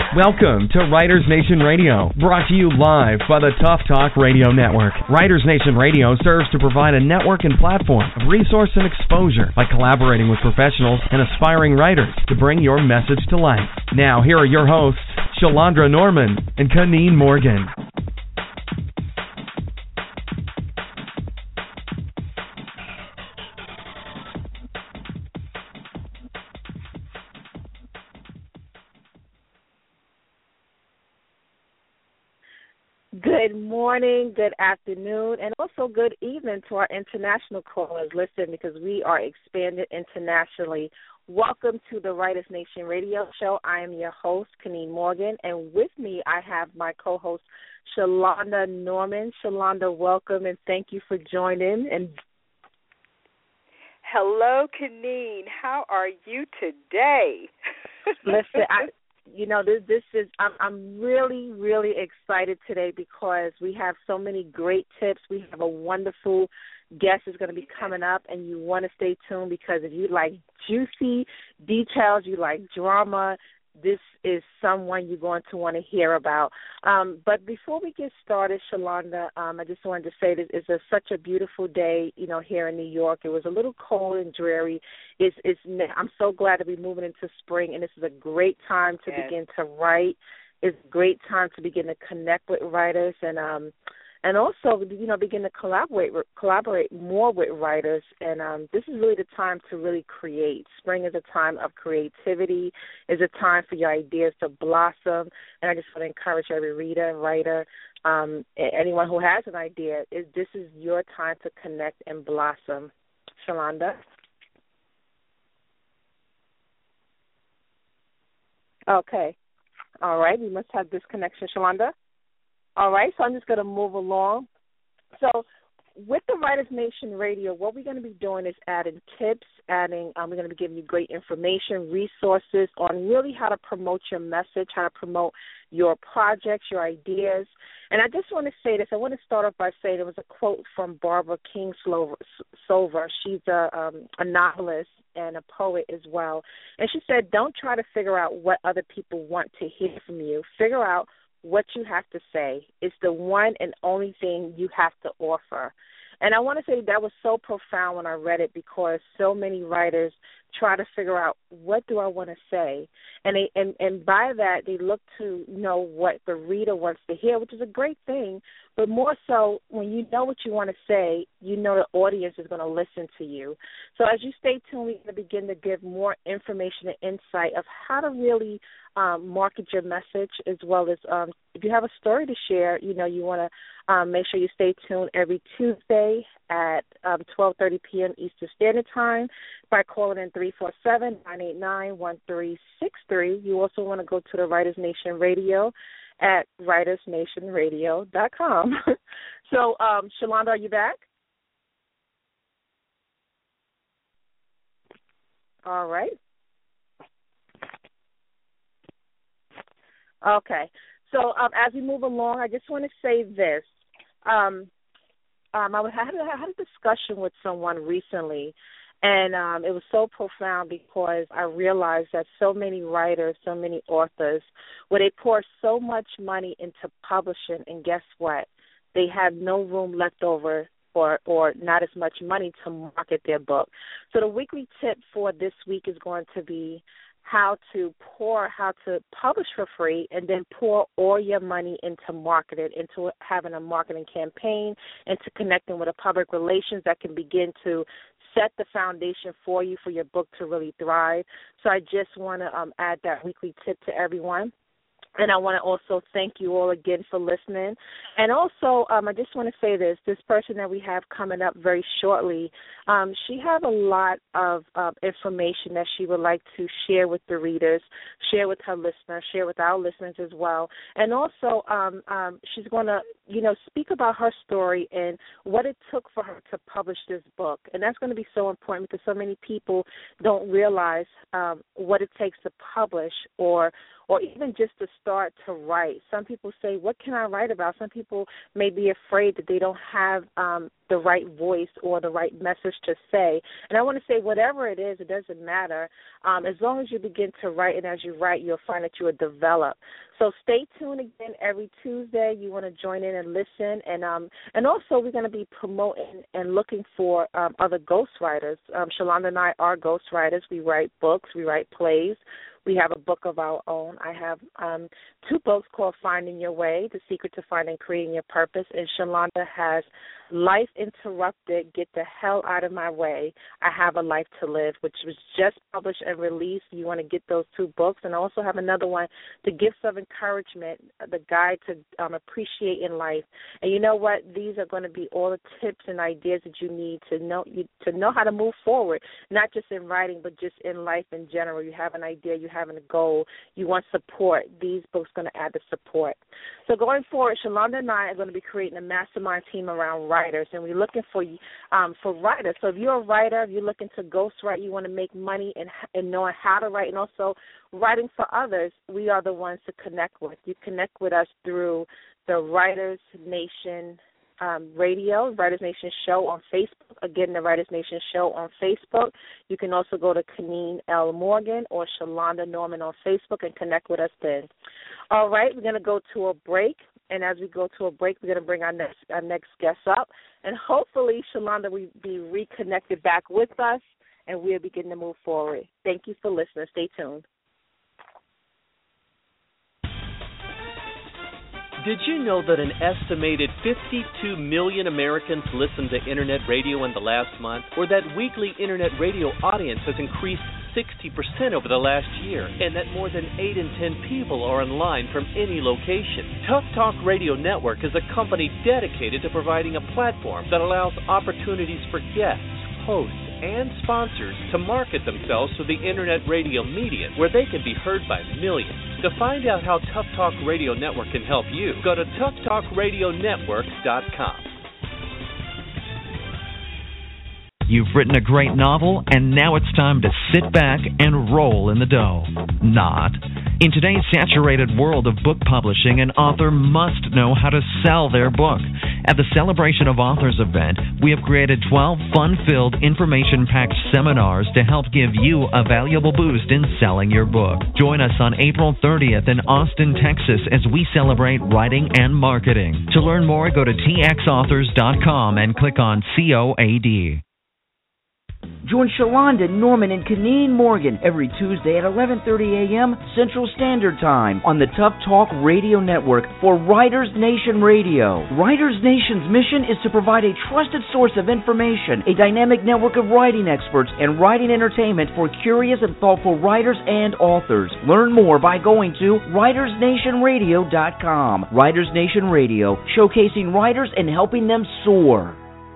Welcome to Writers Nation Radio, brought to you live by the Tough Talk Radio Network. Writers Nation Radio serves to provide a network and platform of resource and exposure by collaborating with professionals and aspiring writers to bring your message to life. Now, here are your hosts, Shalandra Norman and Kaneen Morgan. Good morning, good afternoon, and also good evening to our international callers. Listen, because we are expanded internationally. Welcome to the Writers Nation Radio Show. I am your host, Kaneen Morgan, and with me I have my co-host, Shalandra Norman. Shalandra, welcome, and thank you for joining. And hello, Kaneen. How are you today? Listen, this is, I'm really, really excited today because we have so many great tips. We have a wonderful guest is going to be coming up, and you want to stay tuned because if you like juicy details, you like drama, this is someone you're going to want to hear about. But before we get started, Shalandra, I just wanted to say that it's such a beautiful day, here in New York. It was a little cold and dreary. I'm so glad to be moving into spring, and this is a great time to begin to write. It's a great time to begin to connect with writers and also, begin to collaborate more with writers. And this is really the time to really create. Spring is a time of creativity, is a time for your ideas to blossom. And I just want to encourage every reader, writer, anyone who has an idea, this is your time to connect and blossom. Shalandra? Okay. All right. We must have this connection, Shalandra. All right, so I'm just going to move along. So with the Writers Nation Radio, what we're going to be doing is adding tips, we're going to be giving you great information, resources on really how to promote your message, how to promote your projects, your ideas. And I just want to say this. I want to start off by saying there was a quote from Barbara Kingsolver. She's a novelist and a poet as well. And she said, don't try to figure out what other people want to hear from you. Figure out what you have to say. Is the one and only thing you have to offer. And I want to say that was so profound when I read it because so many writers try to figure out what do I want to say. And by that they look to know what the reader wants to hear, which is a great thing. But more so, when you know what you want to say, you know the audience is going to listen to you. So as you stay tuned, we're going to begin to give more information and insight of how to really market your message, as well as if you have a story to share, you want to make sure you stay tuned every Tuesday at 12:30 p.m. Eastern Standard Time by calling in 347-989-1363. You also want to go to the Writers Nation Radio at writersnationradio.com. So, Shalandra, are you back? All right. Okay. So as we move along, I just want to say this. I had a discussion with someone recently, and it was so profound because I realized that so many writers, so many authors, where they pour so much money into publishing, and guess what? They have no room left over or not as much money to market their book. So the weekly tip for this week is going to be how to publish for free and then pour all your money into marketing, into having a marketing campaign, into connecting with a public relations that can begin to set the foundation for you for your book to really thrive. So I just want to add that weekly tip to everyone. And I want to also thank you all again for listening. And also, I just want to say this person that we have coming up very shortly, she has a lot of information that she would like to share with the readers, share with her listeners, share with our listeners as well. And also, she's going to, speak about her story and what it took for her to publish this book. And that's going to be so important because so many people don't realize what it takes to publish or even just to start to write. Some people say, what can I write about? Some people may be afraid that they don't have the right voice or the right message to say. And I want to say whatever it is, it doesn't matter. As long as you begin to write, and as you write, you'll find that you will develop. So stay tuned again every Tuesday. You want to join in and listen. And also we're going to be promoting and looking for other ghostwriters. Shalonda and I are ghostwriters. We write books. We write plays. We have a book of our own. I have 2 books called Finding Your Way, The Secret to Finding and Creating Your Purpose, and Shalonda has Life Interrupted, Get the Hell Out of My Way, I Have a Life to Live, which was just published and released. You want to get those 2 books. And I also have another one, The Gifts of Encouragement, the guide to appreciate in life. And you know what? These are going to be all the tips and ideas that you need to know how to move forward, not just in writing, but just in life in general. You have an idea, you have a goal, you want support. These books are going to add the support. So going forward, Shalonda and I are going to be creating a mastermind team around writers, and we're looking for writers. So if you're a writer, if you're looking to ghostwrite, you want to make money and knowing how to write, and also writing for others, we are the ones to connect with. You connect with us through the Writers Nation Radio, Writers Nation Show on Facebook. Again, the Writers Nation Show on Facebook. You can also go to Keneen L. Morgan or Shalonda Norman on Facebook and connect with us then. All right, we're going to go to a break. And as we go to a break, we're going to bring our next guest up. And hopefully, Shalonda will be reconnected back with us, and we'll begin to move forward. Thank you for listening. Stay tuned. Did you know that an estimated 52 million Americans listened to Internet radio in the last month, or that weekly Internet radio audience has increased 60% over the last year, and that more than 8 in 10 people are online from any location? Tough Talk Radio Network is a company dedicated to providing a platform that allows opportunities for guests, hosts, and sponsors to market themselves to the Internet radio medium, where they can be heard by millions. To find out how Tough Talk Radio Network can help you, go to toughtalkradionetwork.com. You've written a great novel, and now it's time to sit back and roll in the dough. Not. In today's saturated world of book publishing, an author must know how to sell their book. At the Celebration of Authors event, we have created 12 fun-filled, information-packed seminars to help give you a valuable boost in selling your book. Join us on April 30th in Austin, Texas, as we celebrate writing and marketing. To learn more, go to txauthors.com and click on COAD. Join Shalonda Norman and Keneen Morgan every Tuesday at 11:30 a.m. Central Standard Time on the Tough Talk Radio Network for Writers Nation Radio. Writers Nation's mission is to provide a trusted source of information, a dynamic network of writing experts, and writing entertainment for curious and thoughtful writers and authors. Learn more by going to WritersNationRadio.com. Writers Nation Radio, showcasing writers and helping them soar.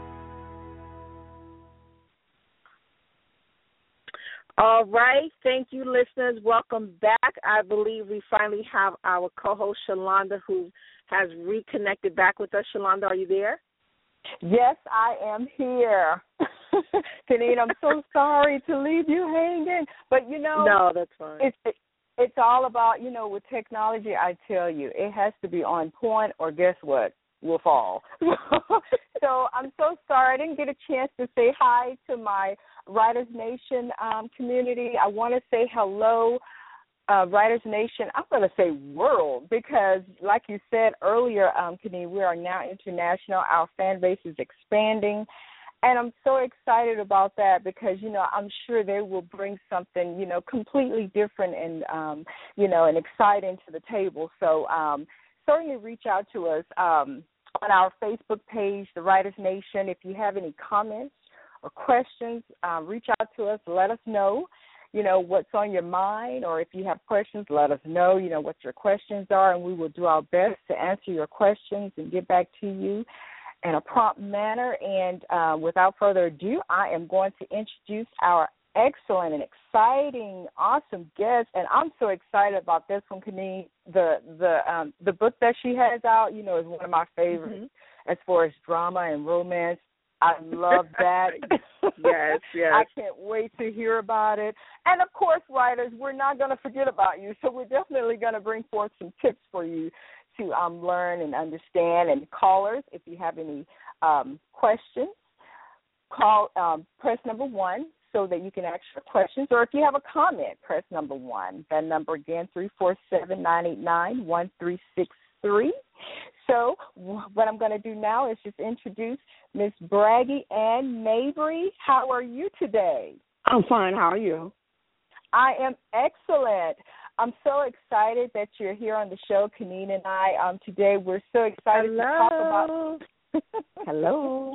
All right. Thank you, listeners. Welcome back. I believe we finally have our co-host, Shalonda, who has reconnected back with us. Shalonda, are you there? Yes, I am here. Keneen, I'm so sorry to leave you hanging. But, no, that's fine. It's all about, with technology, I tell you, it has to be on point or guess what? We'll fall. So I'm so sorry. I didn't get a chance to say hi to my Writers Nation community. I want to say hello, Writers Nation. I'm going to say world because, like you said earlier, Keneen, we are now international. Our fan base is expanding. And I'm so excited about that because, I'm sure they will bring something, completely different and, and exciting to the table. So certainly reach out to us on our Facebook page, The Writers Nation. If you have any comments or questions, reach out to us. Let us know, what's on your mind, or if you have questions, let us know, what your questions are, and we will do our best to answer your questions and get back to you in a prompt manner. And without further ado, I am going to introduce our excellent and exciting, awesome guest, and I'm so excited about this one, Keneen. The book that she has out, is one of my favorites as far as drama and romance. I love that. Yes. I can't wait to hear about it. And, of course, writers, we're not going to forget about you, so we're definitely going to bring forth some tips for you to learn and understand. And callers, if you have any questions, press number 1 so that you can ask your questions. Or if you have a comment, press number 1. That number again, 347-989-1363. So what I'm going to do now is just introduce Miss Braggie Ann Mabry. How are you today? I'm fine. How are you? I am excellent. I'm so excited that you're here on the show, Keneen and I. Today we're so excited to talk about. Hello.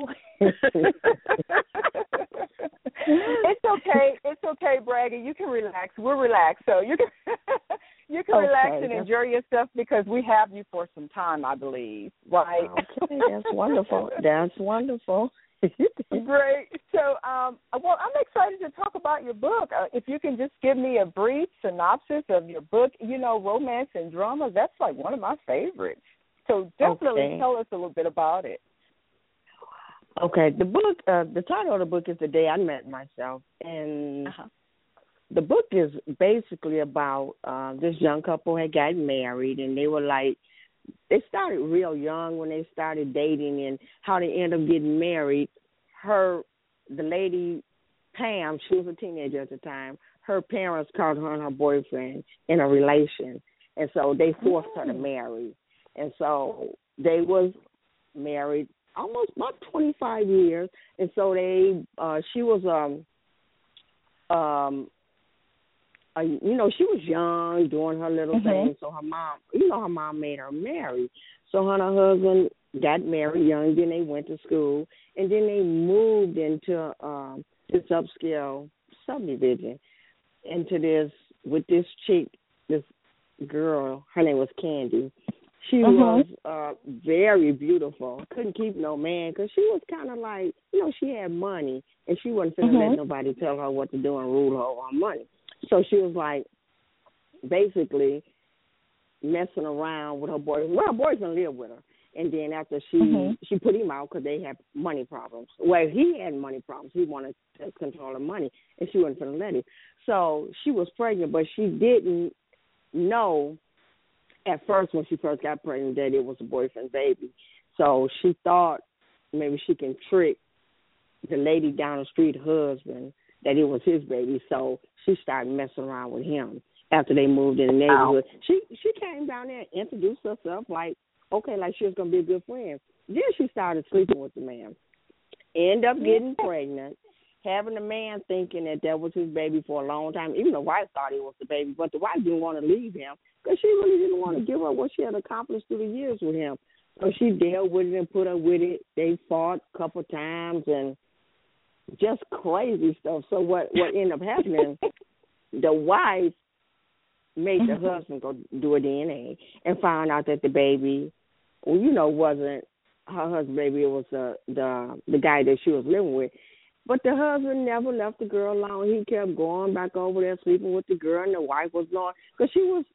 It's okay, Braggie. You can relax. We're relaxed, so you can relax and enjoy yourself because we have you for some time, I believe. Right? Okay, that's wonderful. That's wonderful. Great. So, I'm excited to talk about your book. If you can just give me a brief synopsis of your book, romance and drama, that's like one of my favorites. So definitely tell us a little bit about it. Okay. The book, the title of the book is The Day I Met Myself. And the book is basically about this young couple had gotten married, and they were like, they started real young when they started dating, and how they ended up getting married. The lady, Pam, she was a teenager at the time. Her parents caught her and her boyfriend in a relation, and so they forced her to marry. And so they was married almost about 25 years, and so she was she was young, doing her little thing. So her mom made her marry. So her and her husband got married young. Then they went to school, and then they moved into this upscale subdivision, with this chick, this girl. Her name was Candy. She was very beautiful. Couldn't keep no man because she was kind of like, she had money, and she wasn't finna let nobody tell her what to do and rule her on money. So she was like basically messing around with her boyfriend. Well, her boyfriend lived with her. And then after she put him out because they had money problems. Well, he had money problems. He wanted to control her money, and she wasn't going to let him. So she was pregnant, but she didn't know at first when she first got pregnant that it was a boyfriend baby. So she thought maybe she can trick the lady down the street husband that it was his baby. So she started messing around with him after they moved in the neighborhood. She came down there and introduced herself like she was going to be a good friend. Then she started sleeping with the man. End up getting pregnant, having the man thinking that was his baby for a long time. Even the wife thought it was the baby, but the wife didn't want to leave him because she really didn't want to give up what she had accomplished through the years with him. So she dealt with it and put up with it. They fought a couple times and just crazy stuff. So what ended up happening, the wife made the husband go do a DNA and found out that the baby, wasn't her husband's baby. It was the guy that she was living with. But the husband never left the girl alone. He kept going back over there, sleeping with the girl, and the wife was not, because she was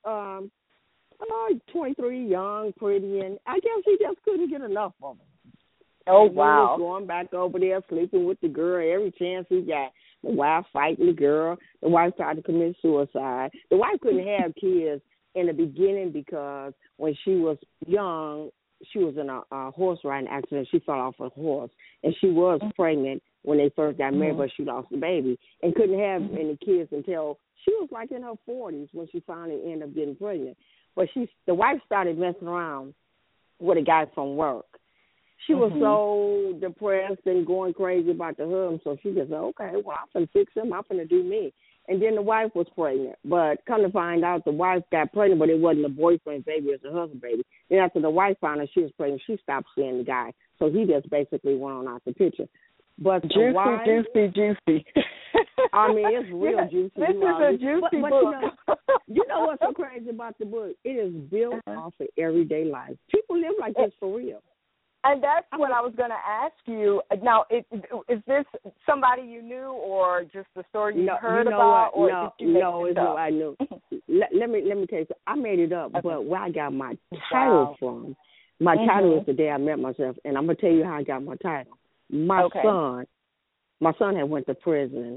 23, young, pretty, and I guess he just couldn't get enough of her. Oh, and wow. He was going back over there, sleeping with the girl every chance he got. The wife fighting the girl. The wife tried to commit suicide. The wife couldn't have kids in the beginning because when she was young, she was in a horse riding accident. She fell off a horse, and she was pregnant when they first got married, but she lost the baby and couldn't have any kids until she was like in her 40s when she finally ended up getting pregnant. But the wife started messing around with a guy from work. She was so depressed and going crazy about the husband, so she just said, okay, well, I'm going to fix him. I'm going to do me. And then the wife was pregnant. But come to find out, the wife got pregnant, but it wasn't the boyfriend's baby, it was the husband's baby. Then after the wife found out she was pregnant, she stopped seeing the guy. So he just basically went on out the picture. But the wife, juicy. I mean, it's real juicy. This is a juicy book. You know what's so crazy about the book? It is built off of everyday life. People live like this for real. And that's what I was going to ask you. Now, is this somebody you knew or just the story you heard about? Or no, it's what I knew. Let me tell you something. I made it up, but where I got my title from, my title is The Day I Met Myself, and I'm going to tell you how I got my title. My son had went to prison,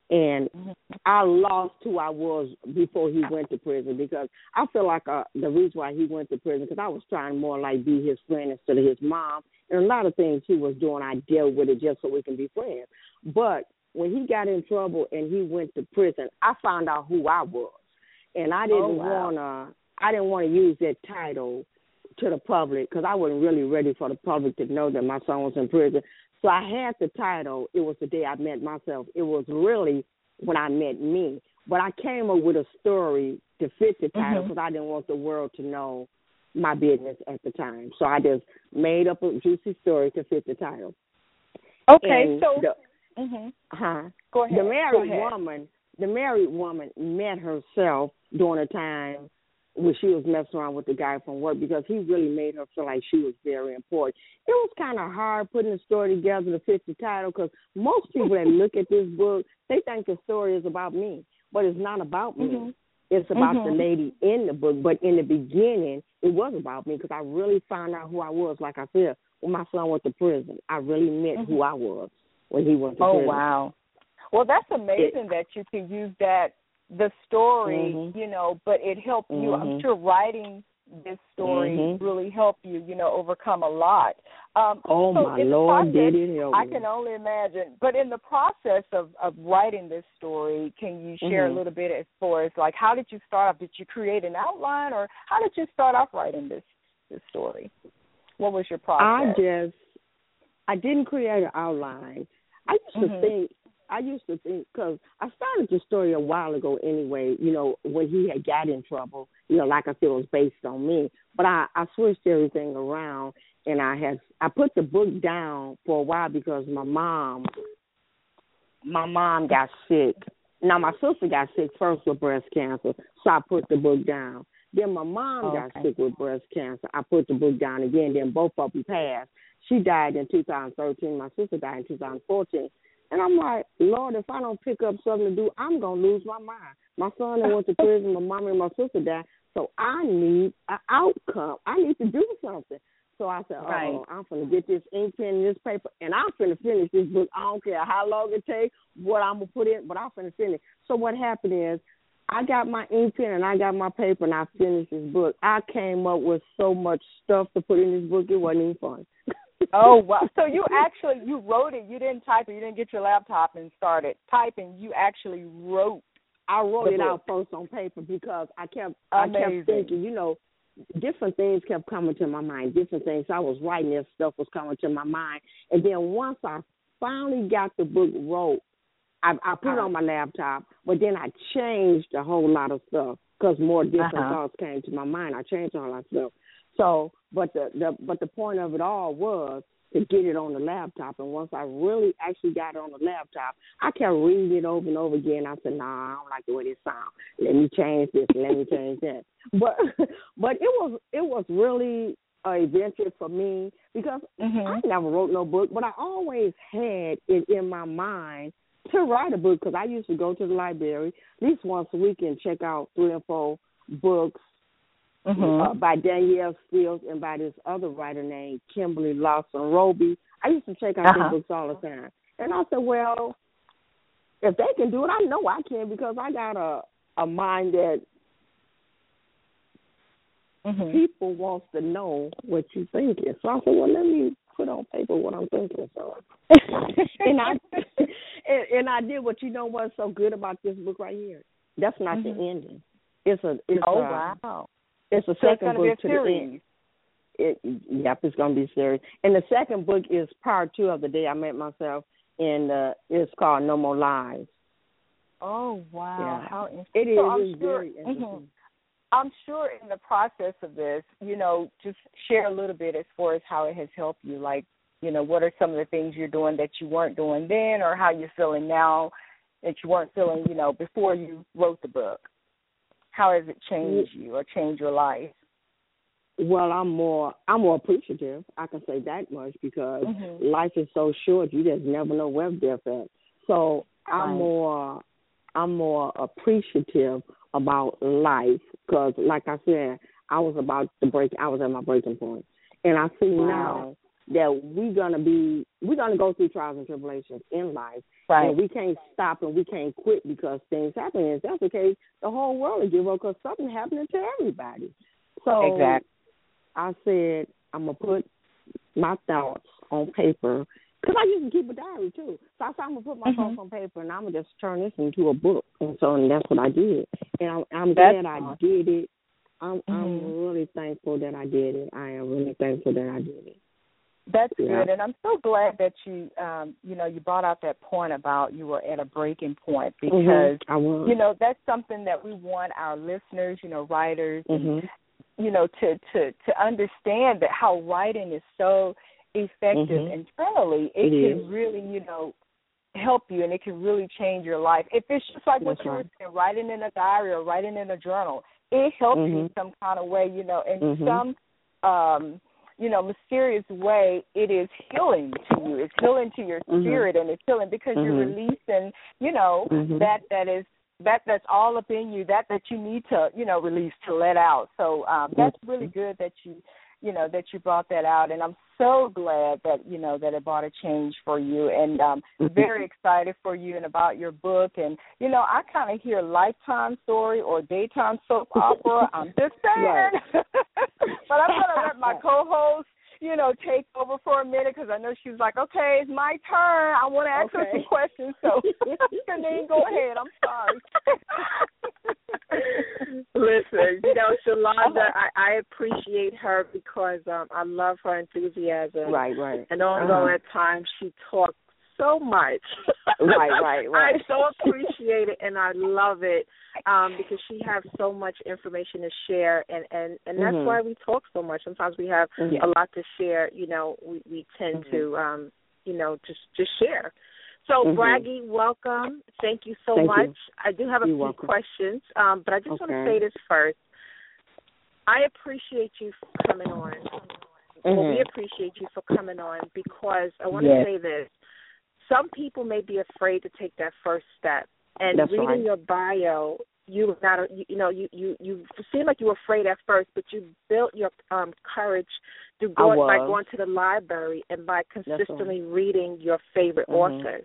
And I lost who I was before he went to prison, because I feel like the reason why he went to prison, because I was trying more like be his friend instead of his mom. And a lot of things he was doing, I dealt with it just so we can be friends. But when he got in trouble and he went to prison, I found out who I was. And I didn't want to use that title to the public, because I wasn't really ready for the public to know that my son was in prison. So I had the title, It Was the Day I Met Myself. It was really when I met me. But I came up with a story to fit the title, because I didn't want the world to know my business at the time. So I just made up a juicy story to fit the title. Okay, Go ahead. The married woman met herself during a time when she was messing around with the guy from work, because he really made her feel like she was very important. It was kind of hard putting the story together to fit the title, because most people that look at this book, they think the story is about me, but it's not about me. It's about the lady in the book. But in the beginning, it was about me, because I really found out who I was. Like I said, when my son went to prison, I really met who I was when he went to prison. Oh, wow. Well, that's amazing that you can use the story, but it helped you. I'm sure writing this story really helped you, overcome a lot. So my Lord, did it help me. I can only imagine. But in the process of writing this story, can you share a little bit as far as, like, how did you start off? Did you create an outline, or how did you start off writing this story? What was your process? I didn't create an outline. I used to think, because I started the story a while ago anyway, when he had got in trouble, like I said, it was based on me. But I switched everything around, and I put the book down for a while because my mom got sick. Now, my sister got sick first with breast cancer, so I put the book down. Then my mom got sick with breast cancer. I put the book down again. Then both of them passed. She died in 2013. My sister died in 2014. And I'm like, Lord, if I don't pick up something to do, I'm going to lose my mind. My son went to prison, my mom and my sister died, so I need an outcome. I need to do something. So I said, I'm going to get this ink pen and this paper, and I'm going to finish this book. I don't care how long it takes, what I'm going to put in, but I'm going to finish. So what happened is, I got my ink pen and I got my paper, and I finished this book. I came up with so much stuff to put in this book, it wasn't even fun. Oh, wow. So you wrote it. You didn't type it. You didn't get your laptop and started typing. You actually wrote. I wrote it out first on paper, because I kept thinking, different things kept coming to my mind, different things. I was writing, this stuff was coming to my mind. And then once I finally got the book wrote, I put it on my laptop, but then I changed a whole lot of stuff, because more different thoughts came to my mind. I changed a whole lot of stuff. So, but the point of it all was to get it on the laptop. And once I really actually got it on the laptop, I kept reading it over and over again. I said, I don't like the way this sounds. Let me change this. Let me change that. But it was really an adventure for me, because I never wrote no book, but I always had it in my mind to write a book, because I used to go to the library at least once a week and check out 3 or 4 books. By Danielle Steele and by this other writer named Kimberly Lawson Roby. I used to check out their books all the time. And I said, well, if they can do it, I know I can, because I got a mind that people wants to know what you're thinking. So I said, well, let me put on paper what I'm thinking. So and I did. What what's so good about this book right here? That's not the ending. Wow. It's a second book to the end. It's going to be a series. And the second book is part 2 of The Day I Met Myself, and it's called No More Lies. Oh, wow. Yeah. How interesting. It is. It's very interesting. I'm sure in the process of this, just share a little bit as far as how it has helped you. Like, what are some of the things you're doing that you weren't doing then, or how you're feeling now that you weren't feeling, before you wrote the book? How has it changed you or changed your life? Well, I'm more appreciative. I can say that much, because life is so short. You just never know where death is. So I'm more appreciative about life, because, like I said, I was at my breaking point, and I see now that we're gonna go through trials and tribulations in life, right. and we can't stop and we can't quit because things happen. And if that's the case, the whole world will give up because something's happening to everybody. So exactly. I said I'm gonna put my thoughts on paper because I used to keep a diary too. So I said I'm gonna put my thoughts on paper and I'm gonna just turn this into a book. And that's what I did. And I'm glad I did it. I'm really thankful that I did it. I am really thankful that I did it. That's good, and I'm so glad that you, you brought out that point about you were at a breaking point because, that's something that we want our listeners, writers, and, to understand that how writing is so effective internally. It can really, help you, and it can really change your life. If it's just like what you were saying, writing in a diary or writing in a journal, it helps you in some kind of way, in some mysterious way, it is healing to you. It's healing to your spirit, and it's healing because you're releasing, that's all up in you, that you need to, release, to let out. So that's really good that you brought that out, and I'm so glad that, that it brought a change for you, and very excited for you and about your book. And, I kind of hear Lifetime story or daytime soap opera. I'm just saying. But I'm going to let my co-host, take over for a minute because I know she's like, okay, it's my turn. I want to ask her some questions. So, Janine, go ahead. I'm sorry. Listen, Shalonda, I appreciate her because I love her enthusiasm. Right. And although at times she talks so much. Right. I so appreciate it, and I love it because she has so much information to share, and that's why we talk so much. Sometimes we have a lot to share. We tend to, just share. So, Braggie, welcome. Thank you so much. I do have a few questions, but I just want to say this first. I appreciate you for coming on. Well, we appreciate you for coming on because I want to say this. Some people may be afraid to take that first step. And reading your bio, you seemed like you were afraid at first, but you built your courage by going to the library and by consistently reading your favorite authors.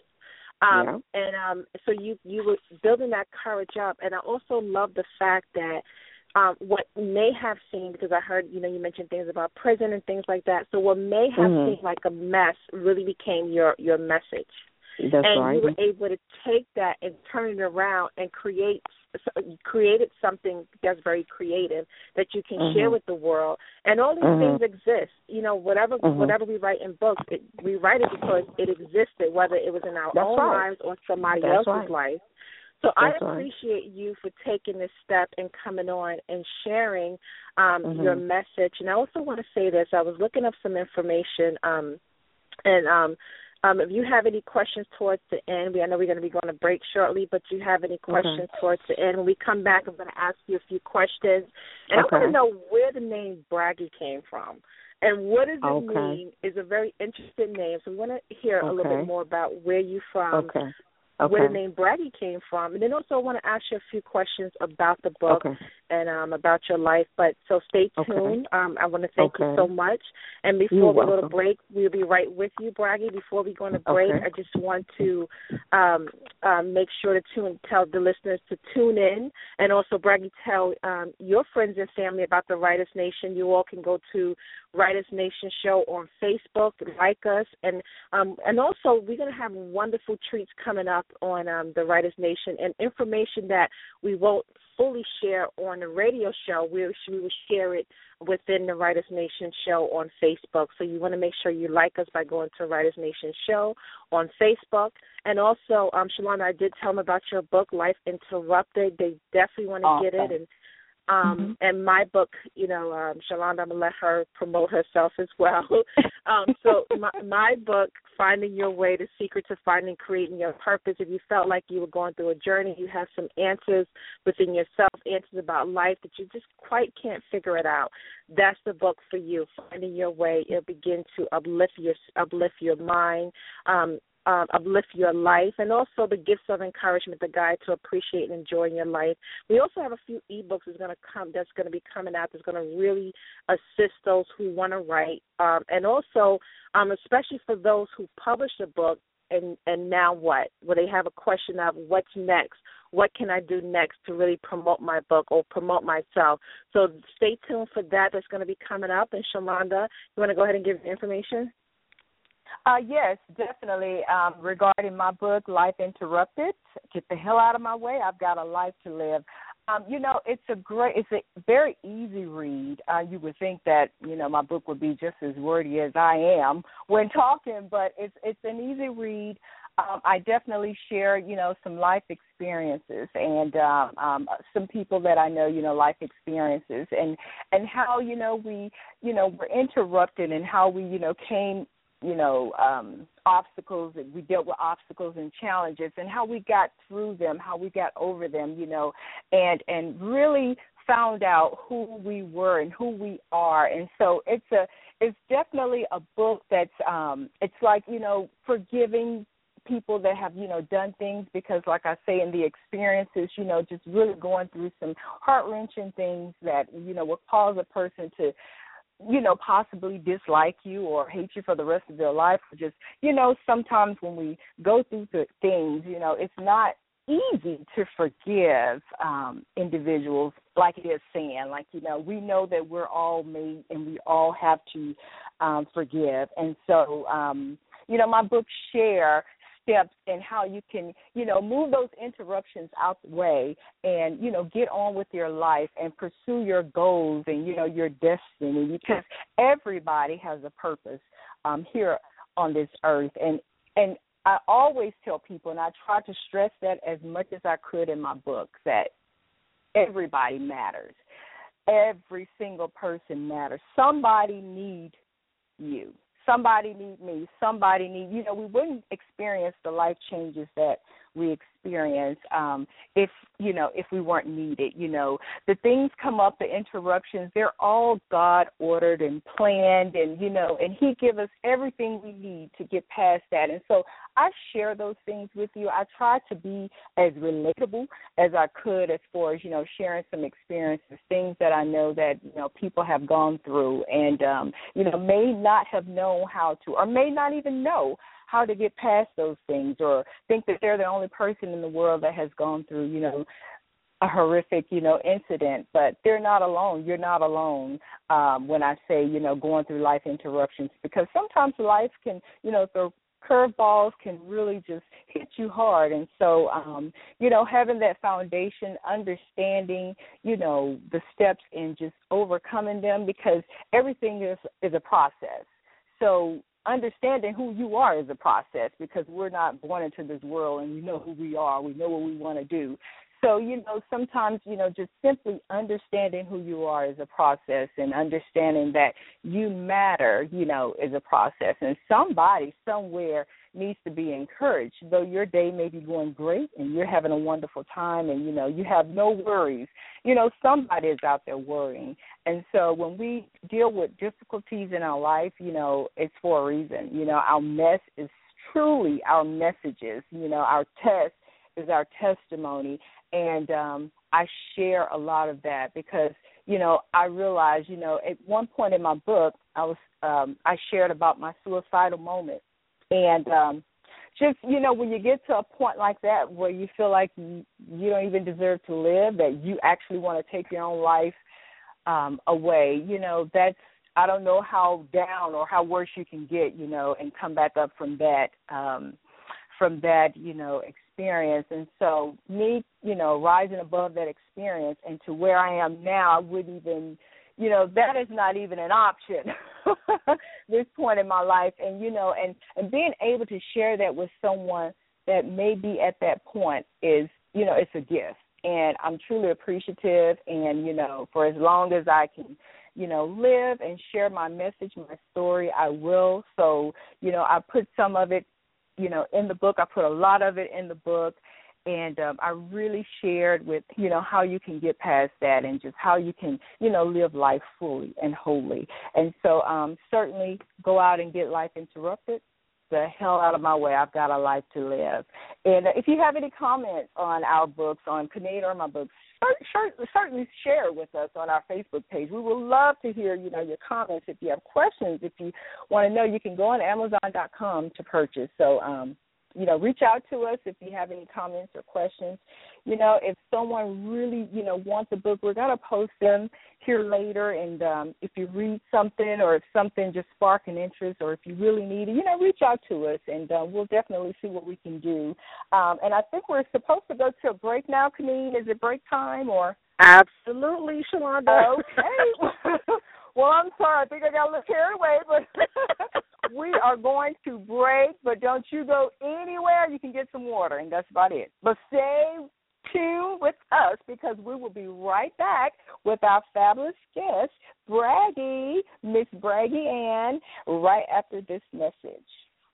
So you were building that courage up. And I also love the fact that what may have seemed, because I heard, you mentioned things about prison and things like that, so what may have seemed like a mess really became your message. That's right. You were able to take that and turn it around and created something that's very creative that you can share with the world. And all these things exist. Whatever we write in books, we write it because it existed, whether it was in our own lives or somebody else's life. So I appreciate you for taking this step and coming on and sharing your message. And I also want to say this. I was looking up some information, if you have any questions towards the end, I know we're going to be going to break shortly, but do you have any questions towards the end? When we come back, I'm going to ask you a few questions. And I want to know where the name Braggie came from. And what does it mean is a very interesting name. So we want to hear a little bit more about where you're from, where the name Braggie came from. And then also I want to ask you a few questions about the book and about your life. But so stay tuned. I want to thank you so much. And before we go to break, we'll be right with you, Braggie. Before we go on a break, I just want to make sure to tell the listeners to tune in. And also, Braggie, tell your friends and family about the Writers Nation. You all can go to Writers Nation Show on Facebook, like us. And also, we're going to have wonderful treats coming up on the Writers Nation and information that we won't fully share on the radio show. We will share it within the Writers Nation Show on Facebook. So you want to make sure you like us by going to Writers Nation Show on Facebook. And also, Shalonda, I did tell them about your book, Life Interrupted. They definitely want to get it. And my book, Shalonda, I'm going to let her promote herself as well. So my book, Finding Your Way, The Secret to Finding, Creating Your Purpose. If you felt like you were going through a journey, you have some answers within yourself, answers about life that you just quite can't figure it out. That's the book for you, Finding Your Way. It'll begin to uplift your mind, uplift your life, and also the gifts of encouragement, the guide to appreciate and enjoy your life. We also have a few ebooks that's going to be coming out that's going to really assist those who want to write, and also especially for those who publish a book and now what? Well, they have a question of what's next. What can I do next to really promote my book or promote myself? So stay tuned for that. That's going to be coming up. And Shalonda, you want to go ahead and give the information? Yes, definitely. Regarding my book, Life Interrupted, get the hell out of my way. I've got a life to live. It's a very easy read. You would think that, my book would be just as wordy as I am when talking, but it's an easy read. I definitely share, some life experiences and some people that I know, life experiences and how, we're interrupted and how we, came, obstacles, and we dealt with obstacles and challenges and how we got through them, how we got over them, and really found out who we were and who we are. And so it's definitely a book that's it's like, forgiving people that have, done things, because like I say, in the experiences, just really going through some heart-wrenching things that, will cause a person to, possibly dislike you or hate you for the rest of their life. Or just, sometimes when we go through the things, it's not easy to forgive individuals, like it is saying. Like, we know that we're all made and we all have to forgive. And so, my books share steps and how you can, move those interruptions out the way and, get on with your life and pursue your goals and, your destiny, because everybody has a purpose here on this earth. And I always tell people, and I try to stress that as much as I could in my books, that everybody matters. Every single person matters. Somebody needs you. Somebody need me. Somebody need, we wouldn't experience the life changes that we experience if we weren't needed. The things come up, the interruptions, they're all God ordered and planned, and and He give us everything we need to get past that. And so I share those things with you. I try to be as relatable as I could, as far as sharing some experiences, things that I know that people have gone through, and may not have known how to, or may not even know how to get past those things, or think that they're the only person in the world that has gone through, a horrific, incident. But they're not alone. You're not alone when I say, going through life interruptions, because sometimes life can, throw curveballs, can really just hit you hard. And so, having that foundation, understanding, the steps and just overcoming them, because everything is a process. So understanding who you are is a process, because we're not born into this world and we know who we are. We know what we want to do. So, sometimes, just simply understanding who you are is a process, and understanding that you matter, is a process. And somebody somewhere needs to be encouraged. Though your day may be going great and you're having a wonderful time and, you have no worries, somebody is out there worrying. And so when we deal with difficulties in our life, it's for a reason. Our mess is truly our messages. Our test is our testimony. And I share a lot of that because, I realized, at one point in my book, I shared about my suicidal moment. And just, when you get to a point like that where you feel like you don't even deserve to live, that you actually want to take your own life away, that's, I don't know how down or how worse you can get, and come back up from that, experience. And so me, rising above that experience and to where I am now, I wouldn't even, that is not even an option this point in my life. And, and being able to share that with someone that may be at that point is, it's a gift. And I'm truly appreciative. And, for as long as I can, live and share my message, my story, I will. So, I put some of it, in the book. I put a lot of it in the book, and I really shared with, how you can get past that and just how you can, live life fully and wholly. And so certainly go out and get Life Interrupted. the hell out of my way. I've got a life to live. And if you have any comments on our books, on Kaneen or my books, certainly share with us on our Facebook page. We would love to hear, your comments. If you have questions, if you want to know, you can go on Amazon.com to purchase. So, reach out to us if you have any comments or questions. If someone really, wants a book, we're going to post them here later. And if you read something or if something just spark an interest or if you really need it, reach out to us, and we'll definitely see what we can do. And I think we're supposed to go to a break now, Kaneen. Is it break time or? Absolutely, Shalonda. Okay. Well, I'm sorry. I think I got a little carried away, but we are going to break. But don't you go anywhere. You can get some water, and that's about it. But stay tuned with us because we will be right back with our fabulous guest, Braggie, Miss Braggie Ann, right after this message.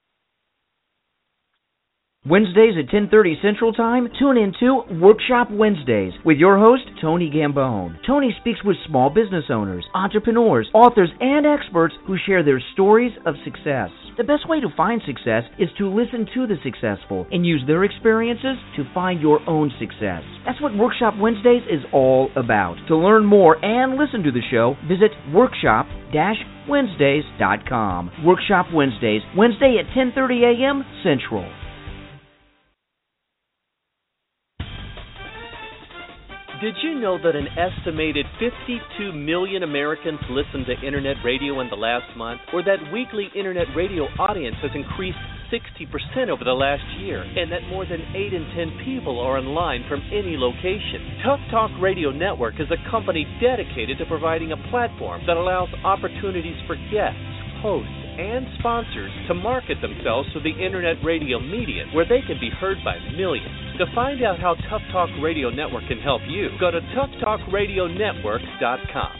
Wednesdays at 10:30 Central Time, tune in to Workshop Wednesdays with your host, Tony Gambone. Tony speaks with small business owners, entrepreneurs, authors, and experts who share their stories of success. The best way to find success is to listen to the successful and use their experiences to find your own success. That's what Workshop Wednesdays is all about. To learn more and listen to the show, visit workshop-wednesdays.com. Workshop Wednesdays, Wednesday at 10:30 a.m. Central. Did you know that an estimated 52 million Americans listened to Internet radio in the last month, or that weekly Internet radio audience has increased 60% over the last year, and that more than 8 in 10 people are online from any location? Tough Talk Radio Network is a company dedicated to providing a platform that allows opportunities for guests, hosts, and sponsors to market themselves to the Internet radio medium, where they can be heard by millions. To find out how Tough Talk Radio Network can help you, go to toughtalkradionetwork.com.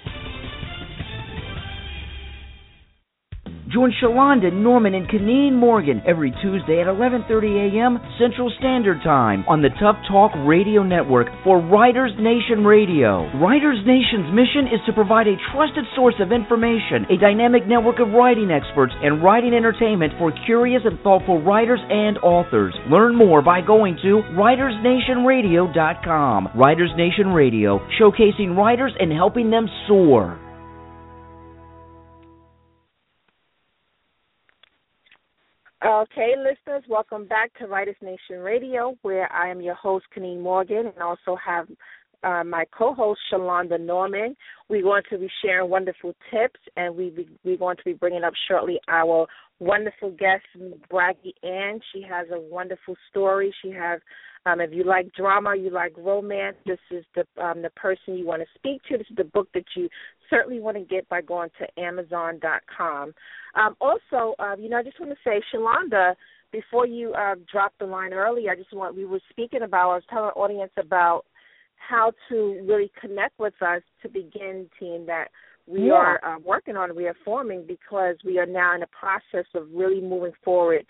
Join Shalonda, Norman, and Kaneen Morgan every Tuesday at 11:30 a.m. Central Standard Time on the Tough Talk Radio Network for Writers Nation Radio. Writers Nation's mission is to provide a trusted source of information, a dynamic network of writing experts, and writing entertainment for curious and thoughtful writers and authors. Learn more by going to WritersNationRadio.com. Writers Nation Radio, showcasing writers and helping them soar. Okay, listeners, welcome back to Writers Nation Radio, where I am your host, Kaneen Morgan, and also have my co-host, Shalonda Norman. We're going to be sharing wonderful tips, and we're going to be bringing up shortly our wonderful guest, Braggie Ann. She has a wonderful story. She has, if you like drama, you like romance, this is the person you want to speak to. This is the book that you certainly want to get by going to Amazon.com. Also, I just want to say, Shalonda, before you dropped the line earlier, I was telling our audience about how to really connect with us to begin, team, that we are working on, we are forming, because we are now in the process of really moving forward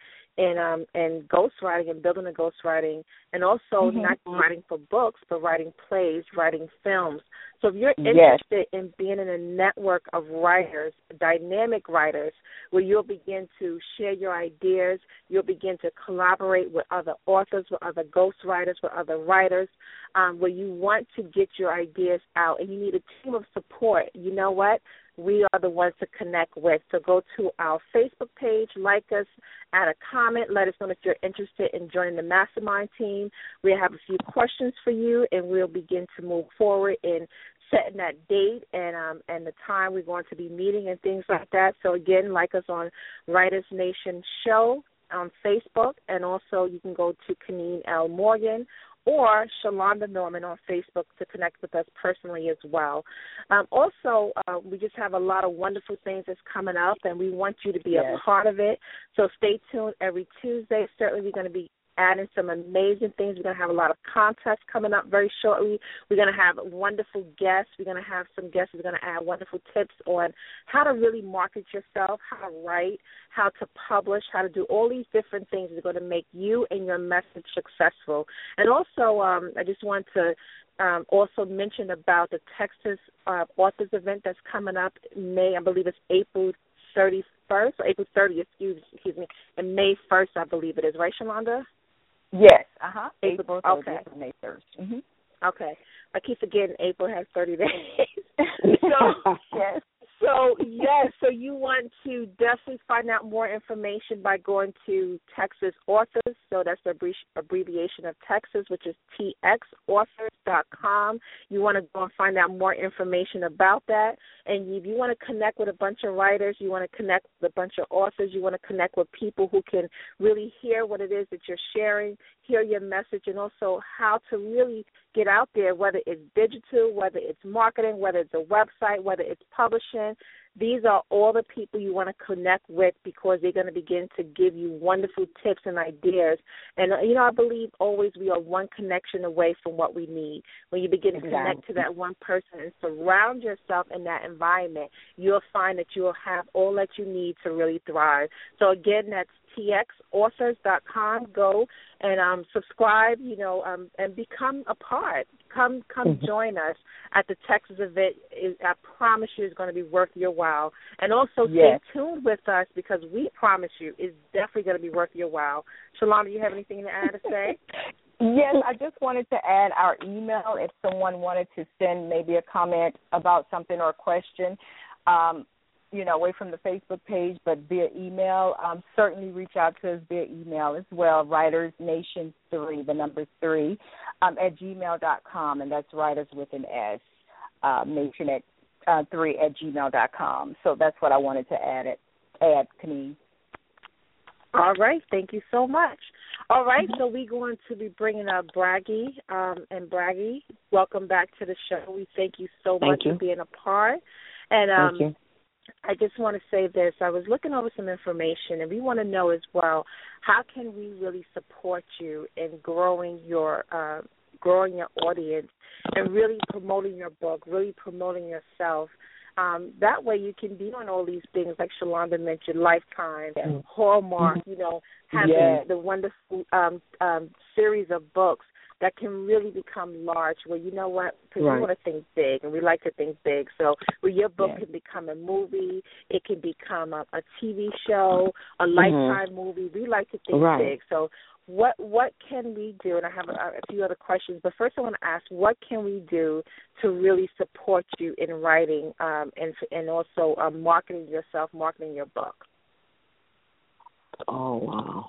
in ghostwriting and building a ghostwriting, and also not writing for books, but writing plays, writing films. So if you're interested in being in a network of writers, dynamic writers, where you'll begin to share your ideas, you'll begin to collaborate with other authors, with other ghostwriters, with other writers, where you want to get your ideas out and you need a team of support, you know what? We are the ones to connect with. So go to our Facebook page, like us, add a comment, let us know if you're interested in joining the mastermind team. We have a few questions for you, and we'll begin to move forward in setting that date and the time we're going to be meeting and things like that. So, again, like us on Writers Nation Show on Facebook, and also you can go to Kaneen L. Morgan or Shalonda Norman on Facebook to connect with us personally as well. Also, we just have a lot of wonderful things that's coming up, and we want you to be a part of it. So stay tuned every Tuesday. Certainly we're going to be adding some amazing things. We're going to have a lot of contests coming up very shortly. We're going to have wonderful guests. We're going to have some guests who are going to add wonderful tips on how to really market yourself, how to write, how to publish, how to do all these different things that are going to make you and your message successful. And also, I just want to also mention about the Texas Authors event that's coming up in May. I believe it's April 31st, or April 30th, excuse me, and May 1st, I believe it is. Right, Shalonda? Yes. April 30th okay. and May 1st. Mm-hmm. Okay. I keep forgetting April has 30 days. So you want to definitely find out more information by going to Texas Authors. So that's the abbreviation of Texas, which is txauthors.com. You want to go and find out more information about that. And if you want to connect with a bunch of writers, you want to connect with a bunch of authors, you want to connect with people who can really hear what it is that you're sharing, hear your message, and also how to really get out there, whether it's digital, whether it's marketing, whether it's a website, whether it's publishing. These are all the people you want to connect with because they're going to begin to give you wonderful tips and ideas. And, I believe always we are one connection away from what we need. When you begin to connect to that one person and surround yourself in that environment, you'll find that you'll have all that you need to really thrive. So, again, that's txauthors.com. Go and subscribe, and become a part. Come join us at the Texas event. I promise you it's going to be worth your while. And also stay tuned with us because we promise you it's definitely going to be worth your while. Shalonda, you have anything to add to say? Yes, I just wanted to add our email if someone wanted to send maybe a comment about something or a question. Away from the Facebook page, but via email, certainly reach out to us via email as well, WritersNation3, the number 3, at gmail.com, and that's writers with an S, nation at 3 at gmail.com. So that's what I wanted to add, Keneen. All right, thank you so much. All right, so we're going to be bringing up Braggie, and Braggie, welcome back to the show. We thank you so much for being a part. And thank you. I just want to say this. I was looking over some information, and we want to know as well, how can we really support you in growing your audience and really promoting your book, really promoting yourself. That way you can be on all these things like Shalonda mentioned, Lifetime, Hallmark, having the wonderful series of books that can really become large where, you know what, because we want to think big, and we like to think big. So where your book can become a movie, it can become a TV show, a Lifetime movie. We like to think big. So what can we do? And I have a few other questions, but first I want to ask, what can we do to really support you in writing and also marketing yourself, marketing your book? Oh, wow.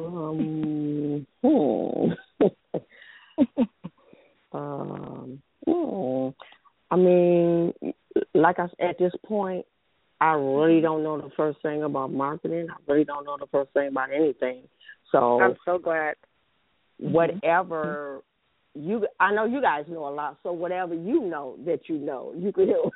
I mean, like I said, at this point, I really don't know the first thing about marketing. I really don't know the first thing about anything. So I'm so glad. Whatever I know you guys know a lot. So whatever you know that you know, you could help.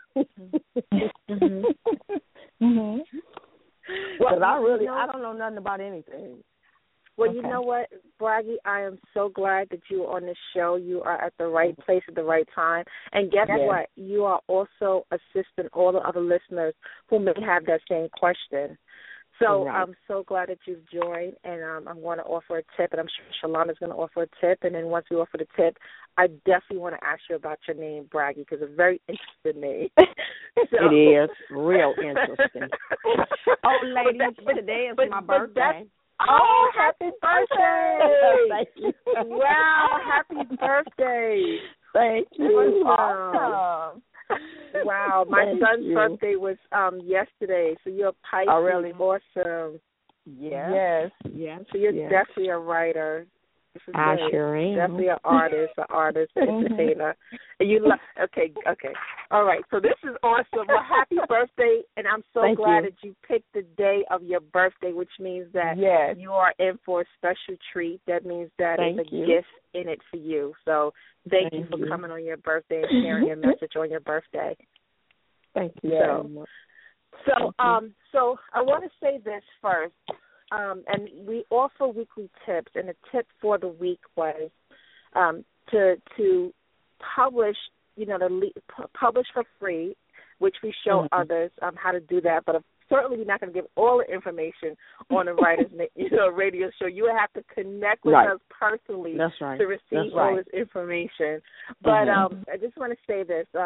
Because I don't know nothing about anything. Well, you know what, Braggie, I am so glad that you are on this show. You are at the right place at the right time. And guess what? You are also assisting all the other listeners who may have that same question. So I'm so glad that you've joined, and I'm going to offer a tip, and I'm sure Shalonda's going to offer a tip. And then once we offer the tip, I definitely want to ask you about your name, Braggie, because it's a very interesting name. It is real interesting. Ladies, today is my birthday. Oh, happy birthday! Thank you. Wow, happy birthday. Thank you. Awesome. Wow, my son's birthday was yesterday, so you're a Pisces. Oh, really? Awesome. Yes. So you're definitely a writer. I sure am. Definitely an artist, entertainer. And you okay. All right, so this is awesome. Well, happy birthday, and I'm so glad that you picked the day of your birthday, which means that you are in for a special treat. That means that there's a gift in it for you. So thank you for coming on your birthday and sharing your message on your birthday. Thank you so much. So I want to say this first. And we offer weekly tips, and the tip for the week was to publish, publish for free, which we show others how to do that. But certainly we're not going to give all the information on the Writers radio show. You will have to connect with us personally to receive all this information. But I just want to say this.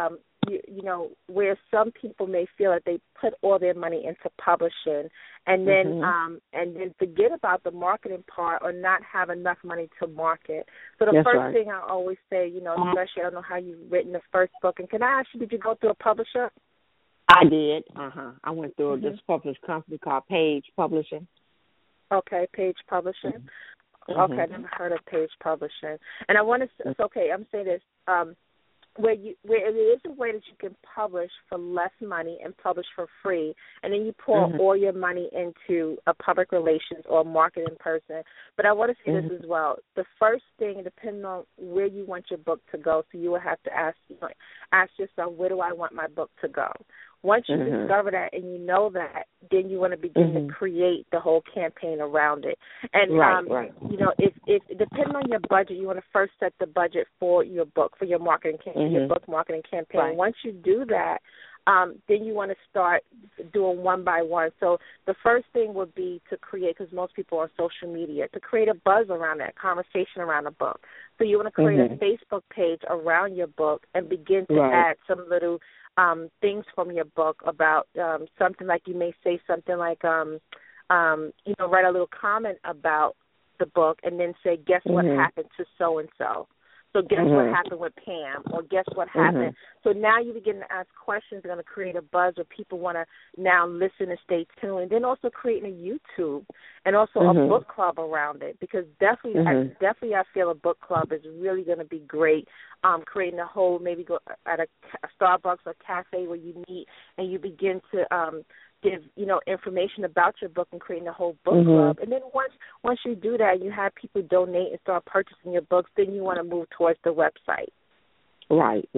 you know, where some people may feel that they put all their money into publishing and then forget about the marketing part or not have enough money to market. So the first thing I always say, you know, especially I don't know how you've written the first book, and can I ask you, did you go through a publisher? I did. I went through this published company called Page Publishing. Okay, Page Publishing. Okay, I never heard of Page Publishing. And I want to, okay, I'm saying this, where it is a way that you can publish for less money and publish for free, and then you pour all your money into a public relations or marketing person. But I want to say this as well. The first thing, depending on where you want your book to go, so you will have to ask yourself, where do I want my book to go? Once you discover that and you know that, then you want to begin to create the whole campaign around it. And, you know, if depending on your budget, you want to first set the budget for your book, for your marketing campaign, your book marketing campaign. Right. Once you do that, then you want to start doing one by one. So the first thing would be to create, because most people are on social media, to create a buzz around that, conversation around a book. So you want to create a Facebook page around your book and begin to add some little things from your book about something like, you may say something like, you know, write a little comment about the book and then say, guess what happened to so-and-so. So guess what happened with Pam, or guess what happened. So now you begin to ask questions that are going to create a buzz where people want to now listen and stay tuned. And then also creating a YouTube and also a book club around it, because definitely I feel a book club is really going to be great. Creating a whole, maybe go at a Starbucks or cafe where you meet and you begin to give, you know, information about your book and creating a whole book club. And then once you do that, you have people donate and start purchasing your books, then you want to move towards the website. Right.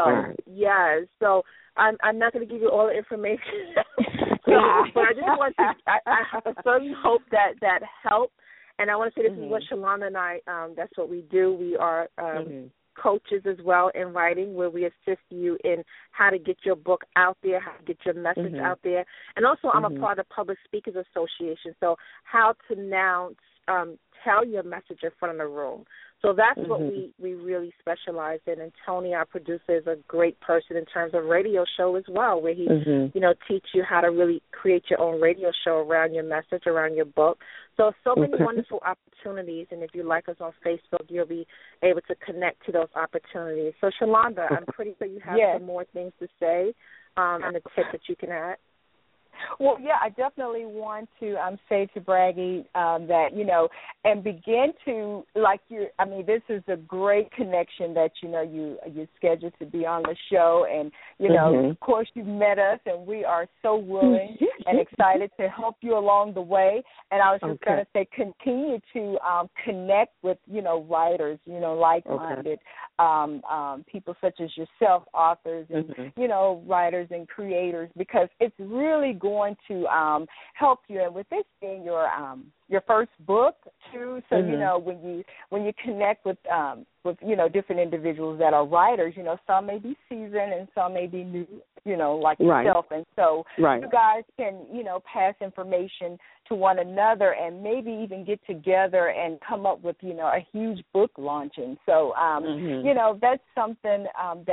So I'm not going to give you all the information, but I just want to, I certainly hope that helped. And I want to say this is what Shalonda and I, that's what we do. We are coaches as well in writing, where we assist you in how to get your book out there, how to get your message out there. And also I'm a part of the Public Speakers Association, so how to now tell your message in front of the room. So that's what we really specialize in. And Tony, our producer, is a great person in terms of radio show as well, where he, you know, teach you how to really create your own radio show around your message, around your book. So many wonderful opportunities. And if you like us on Facebook, you'll be able to connect to those opportunities. So, Shalonda, I'm pretty sure you have some more things to say and a tip that you can add. Well, yeah, I definitely want to say to Braggie that, you know, and begin to, like, this is a great connection that, you know, you're scheduled to be on the show. And, you know, of course, you've met us, and we are so willing and excited to help you along the way. And I was just going to say, continue to connect with, you know, writers, you know, like-minded people such as yourself, authors and, you know, writers and creators, because it's really going to help you. And with this being your first book too, so you know, when you connect with you know, different individuals that are writers, you know, some may be seasoned and some may be new, you know, like yourself, and so you guys can, you know, pass information to one another and maybe even get together and come up with, you know, a huge book launching. So you know, that's something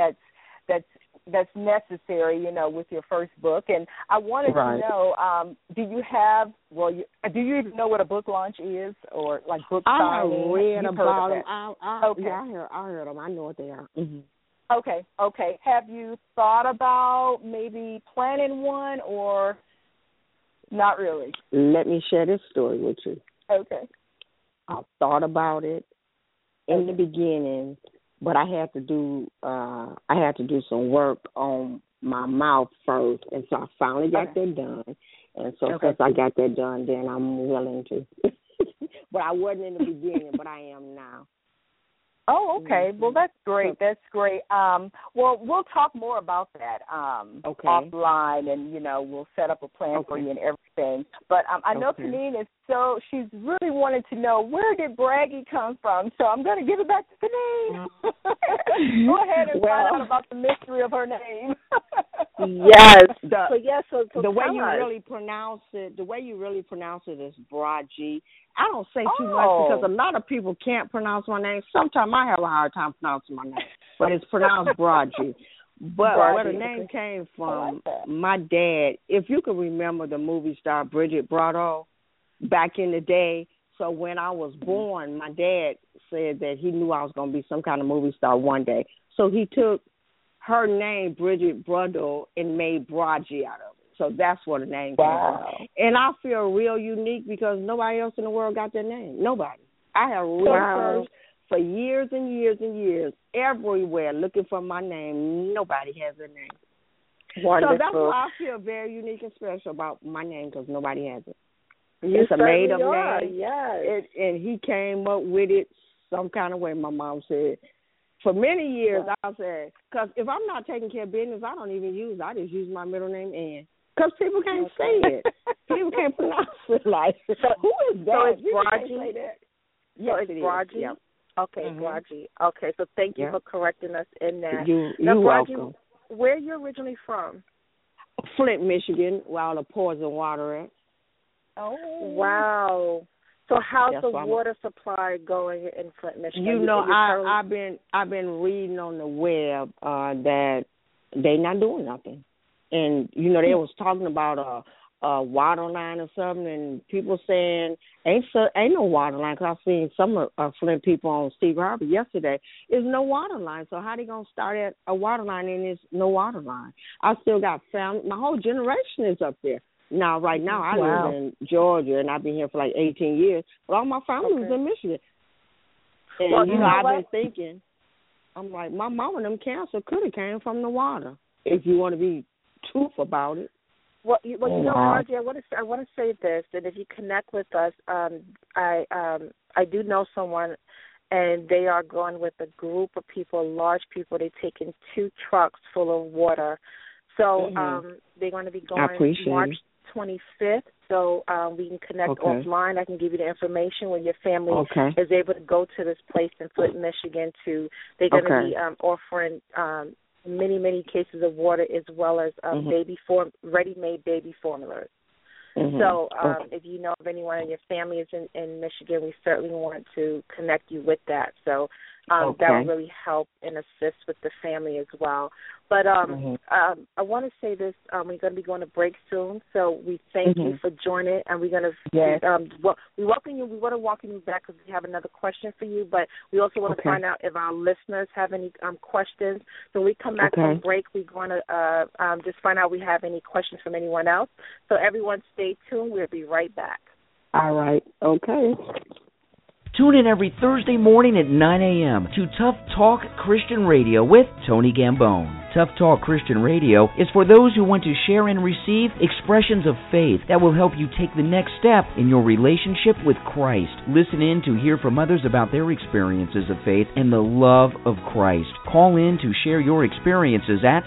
that's necessary, you know, with your first book. And I wanted to know, do you even know what a book launch is, or like book signing? I read about them. I heard them. I know what they are. Okay. Have you thought about maybe planning one, or not really? Let me share this story with you. Okay. I thought about it in the beginning, but I had to do some work on my mouth first, and so I finally got that done. And so since I got that done, then I'm willing to. But I wasn't in the beginning, but I am now. Oh, okay. Well, that's great. That's great. Well, we'll talk more about that offline, and, you know, we'll set up a plan for you and everything. But I know Panine is she's really wanted to know, where did Braggie come from? So I'm going to give it back to Panine. Go ahead and find out about the mystery of her name. Yes. The way you really pronounce it is Braggie. I don't say too much because a lot of people can't pronounce my name. Sometimes I have a hard time pronouncing my name, but it's pronounced Braggie. But where the name came from, my dad, if you can remember the movie star Bridget Bardot back in the day, so when I was born, my dad said that he knew I was going to be some kind of movie star one day. So he took her name, Bridget Bardot, and made Braji out of it. So that's where the name came from. And I feel real unique because nobody else in the world got that name. Nobody. I have researched for years and years and years everywhere looking for my name. Nobody has a name. Wonderful. So that's why I feel very unique and special about my name because nobody has it. It's a made-up name. Yes. And he came up with it some kind of way, my mom said. For many years, I said, because if I'm not taking care of business, I don't even use it. I just use my middle name, Ann. Because people can't say it. People can't pronounce it. Like, who is that? So it's Braji? Yes, so it's Braji? Yep. Okay, Braji. Okay, so thank you for correcting us in that. You're welcome. Where are you originally from? Flint, Michigan, where all the poison water at. Oh, wow. So how's the water supply going in Flint, Michigan? You know, I've been reading on the web that they not doing nothing. And, you know, they was talking about a water line or something, and people saying ain't no water line, because I seen some of Flint people on Steve Harvey yesterday. There's no water line, so how they going to start at a water line and there's no water line? I still got family. My whole generation is up there. Now, right now, I live in Georgia, and I've been here for like 18 years, but all my family was in Michigan. And, well, you know, I've been thinking, I'm like, my mom and them cancer could have came from the water, if you want to be truth about it. Well, you know, Margie, I want to say this, that if you connect with us, I do know someone, and they are going with a group of people, large people. They're taking 2 trucks full of water. So they're going to be going March 25th. So we can connect offline. I can give you the information when your family is able to go to this place in Flint, Michigan. They're going to be offering many cases of water, as well as ready-made baby formulas. So if you know of anyone in your family is in Michigan, we certainly want to connect you with that. So that will really help and assist with the family as well. But I want to say this, we're going to be going to break soon, so we thank you for joining, and we're going to we welcome you. We want to welcome you back because we have another question for you, but we also want to find out if our listeners have any questions. So when we come back from break, we're going to just find out if we have any questions from anyone else. So everyone stay tuned. We'll be right back. All right. Okay. Tune in every Thursday morning at 9 a.m. to Tough Talk Christian Radio with Tony Gambone. Tough Talk Christian Radio is for those who want to share and receive expressions of faith that will help you take the next step in your relationship with Christ. Listen in to hear from others about their experiences of faith and the love of Christ. Call in to share your experiences at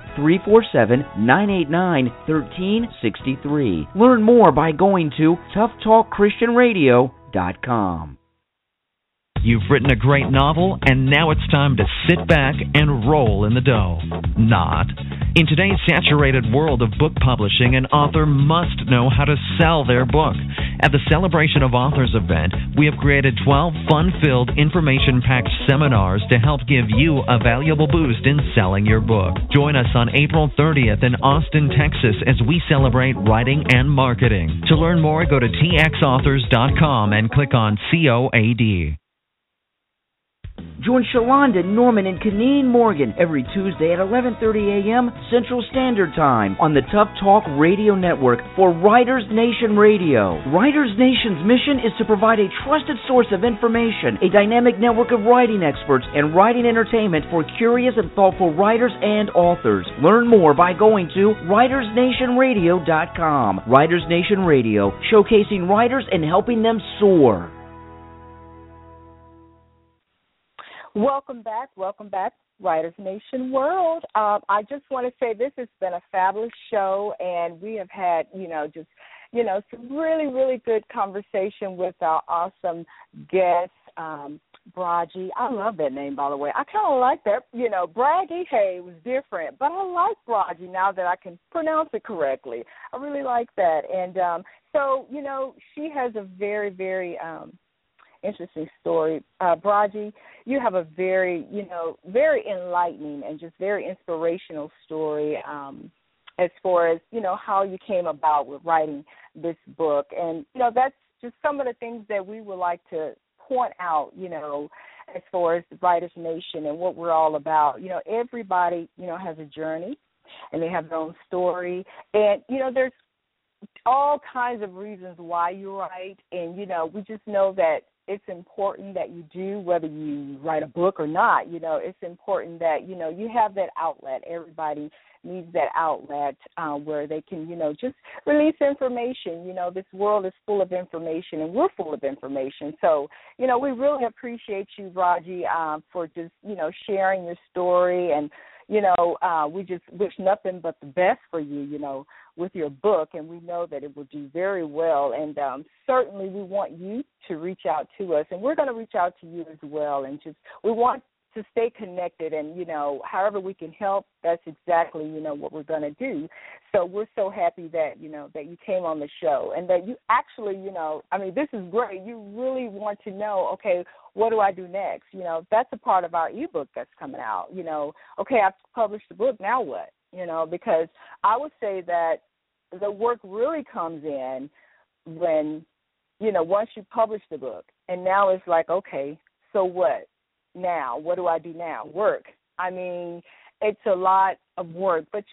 347-989-1363. Learn more by going to toughtalkchristianradio.com. You've written a great novel, and now it's time to sit back and roll in the dough. Not. In today's saturated world of book publishing, an author must know how to sell their book. At the Celebration of Authors event, we have created 12 fun-filled, information-packed seminars to help give you a valuable boost in selling your book. Join us on April 30th in Austin, Texas, as we celebrate writing and marketing. To learn more, go to txauthors.com and click on COAD. Join Shalonda, Norman, and Keneen Morgan every Tuesday at 11:30 a.m. Central Standard Time on the Tough Talk Radio Network for Writers Nation Radio. Writers Nation's mission is to provide a trusted source of information, a dynamic network of writing experts, and writing entertainment for curious and thoughtful writers and authors. Learn more by going to WritersNationRadio.com. Writers Nation Radio, showcasing writers and helping them soar. Welcome back, Writers Nation World. I just want to say this has been a fabulous show, and we have had, some really, really good conversation with our awesome guest, Braji. I love that name, by the way. I kind of like that. Braggy, hey, was different, but I like Braji now that I can pronounce it correctly. I really like that. And so, she has a very, very interesting story. Braji, you have a very, very enlightening and just very inspirational story as far as, how you came about with writing this book. And, that's just some of the things that we would like to point out, as far as the Writers Nation and what we're all about. Everybody, has a journey and they have their own story. And, there's all kinds of reasons why you write. And, we just know that it's important that you do, whether you write a book or not. It's important that, you have that outlet. Everybody needs that outlet where they can, just release information. This world is full of information, and we're full of information. So, we really appreciate you, Braji, for just, sharing your story. And, we just wish nothing but the best for you, with your book. And we know that it will do very well. And certainly we want you to reach out to us. And we're going to reach out to you as well. And we want to stay connected, and, however we can help, that's exactly, what we're going to do. So we're so happy that, that you came on the show, and that you actually, this is great. You really want to know, okay, what do I do next? That's a part of our ebook that's coming out. Okay, I've published the book, now what? Because I would say that the work really comes in when, once you publish the book, and now it's like, okay, so what? Now, what do I do now? Work. It's a lot of work, but,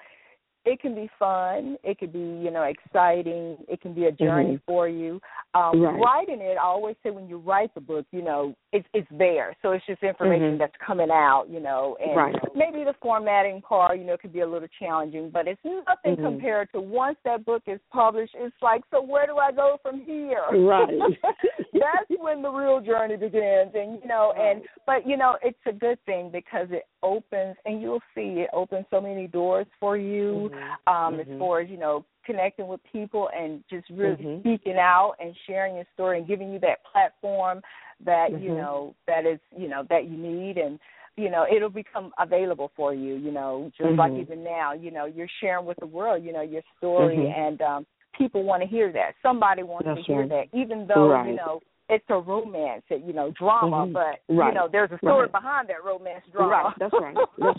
it can be fun. It could be, exciting. It can be a journey for you. Writing it, I always say when you write the book, it's there. So it's just information that's coming out, and maybe the formatting part, could be a little challenging, but it's nothing compared to once that book is published. It's like, so where do I go from here? Right. That's when the real journey begins. And, but, it's a good thing because it opens, and you'll see it opens so many doors for you as far as, connecting with people and just really speaking out and sharing your story and giving you that platform that, that is, that you need. And, it'll become available for you, just like even now, you're sharing with the world, your story, and people want to hear that. Somebody wants to hear that, even though, it's a romance, drama, but, there's a story behind that romance drama. Right, that's right.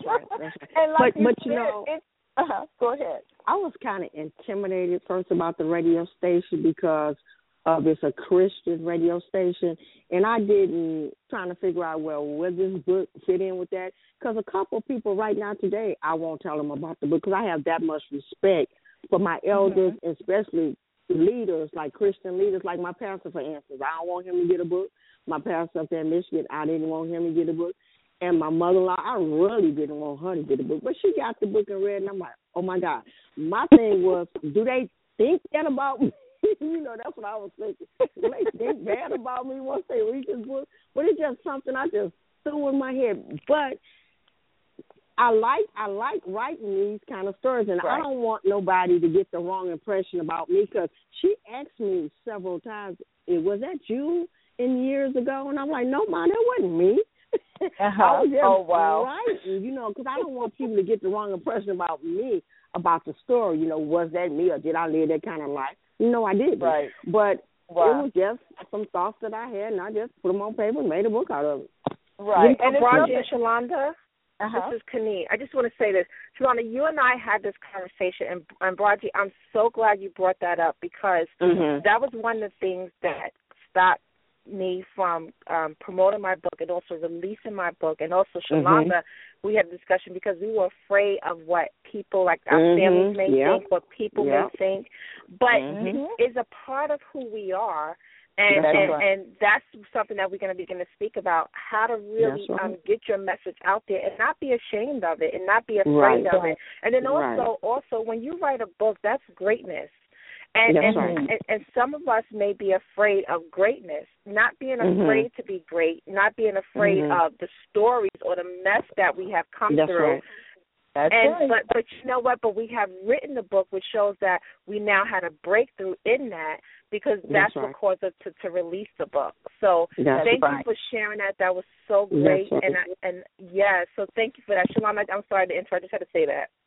And like but it's go ahead. I was kind of intimidated first about the radio station because it's a Christian radio station, and I didn't trying to figure out, well, where this book fit in with that, because a couple of people right now today, I won't tell them about the book because I have that much respect for my elders, especially leaders, like Christian leaders, like my pastor, for instance. I don't want him to get a book. My pastor up there in Michigan, I didn't want him to get a book. And my mother-in-law, I really didn't want her to get a book. But she got the book and read, and I'm like, oh, my God. My thing was, do they think that about me? That's what I was thinking. Do they think bad about me once they read this book? But it's just something I just threw in my head. But I like writing these kind of stories, and I don't want nobody to get the wrong impression about me, because she asked me several times, was that you in years ago? And I'm like, no, Mom, that wasn't me. I was just writing, because I don't want people to get the wrong impression about me, about the story. Was that me, or did I live that kind of life? No, I didn't. Right. But it was just some thoughts that I had, and I just put them on paper and made a book out of it. Right. And Braji and Shalonda, this is Kenny. I just want to say this. Shalonda, you and I had this conversation, and Braji, I'm so glad you brought that up, because that was one of the things that stopped me from promoting my book and also releasing my book. And also, Shalonda, we had a discussion because we were afraid of what people, like our families may think, what people may think. But it's a part of who we are. And that's something that we're going to begin to speak about, how to really get your message out there and not be ashamed of it and not be afraid of it. And then also, when you write a book, that's greatness. And some of us may be afraid of greatness, not being afraid to be great, not being afraid of the stories or the mess that we have come through. Right. That's right. But you know what? But we have written the book, which shows that we now had a breakthrough in that, because that's what caused us to release the book. So thank you for sharing that. That was so great. So thank you for that. Shalom, I'm sorry to interrupt. I just had to say that.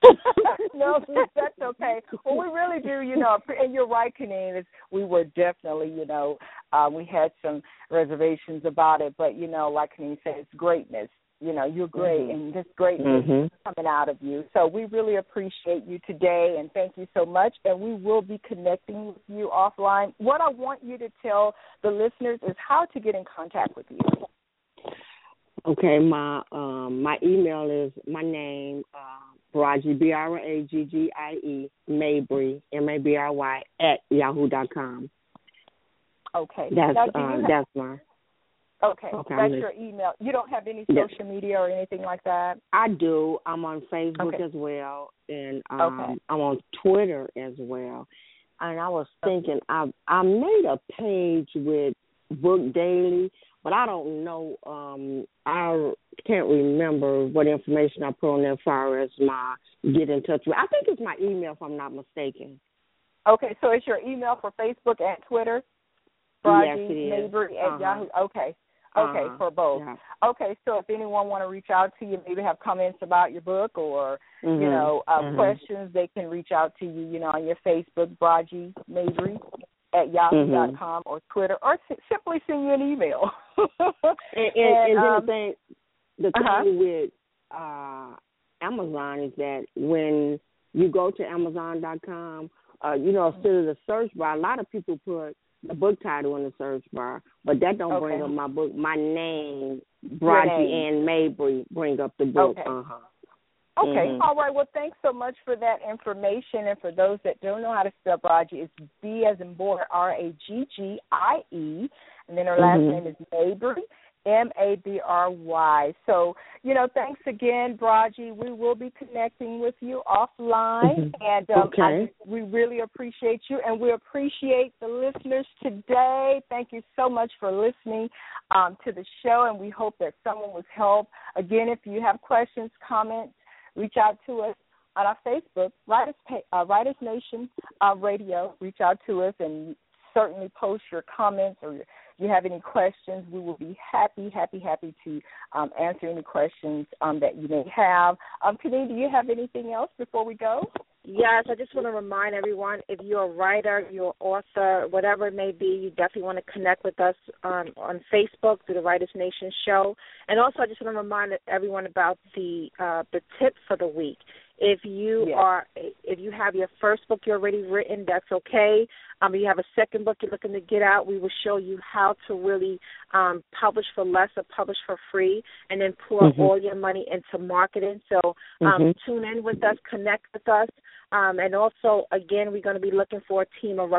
No, that's okay. Well, we really do, and you're right, Kaneen. We were definitely, we had some reservations about it, but, like Kaneen said, it's greatness. You're great, and this greatness is coming out of you. So we really appreciate you today, and thank you so much. And we will be connecting with you offline. What I want you to tell the listeners is how to get in contact with you. Okay, my email is my name, Braggie, BRAGGIE, Mabry, MABRY, @yahoo.com. Okay. That's my. Okay, that's your email. You don't have any social media or anything like that? I do. I'm on Facebook as well, and I'm on Twitter as well. And I was thinking, I made a page with Book Daily, but I don't know. I can't remember what information I put on there as far as my get in touch with. I think it's my email, if I'm not mistaken. Okay, so it's your email for Facebook and Twitter? Yes, it is. Mabry at Yahoo. Okay, for both. Yeah. Okay, so if anyone want to reach out to you, maybe have comments about your book or, questions, they can reach out to you, on your Facebook, Braggie Mabry at yahoo.com or Twitter, or simply send you an email. and the thing with Amazon is that when you go to Amazon.com, instead of the search bar, a lot of people put the book title in the search bar, but that don't bring up my book. My name, Braggie Ann Mabry, bring up the book. Okay. All right. Well, thanks so much for that information. And for those that don't know how to spell Braggie, it's B as in boy, Ragggie, and then her last name is Mabry, Mabry. So, thanks again, Braggie. We will be connecting with you offline, and we really appreciate you, and we appreciate the listeners today. Thank you so much for listening to the show, and we hope that someone was helped. Again, if you have questions, comments, reach out to us on our Facebook, Writers Nation Radio. Reach out to us and certainly post your comments, or if you have any questions, we will be happy to answer any questions that you may have. Kaneen, do you have anything else before we go? Yes, I just want to remind everyone, if you're a writer, you're an author, whatever it may be, you definitely want to connect with us on Facebook through the Writers Nation show. And also, I just want to remind everyone about the tip for the week. If you have your first book you already written, that's okay. If you have a second book you're looking to get out, we will show you how to really publish for less or publish for free, and then pour all your money into marketing. So tune in with us, connect with us. And also, again, we're going to be looking for a team of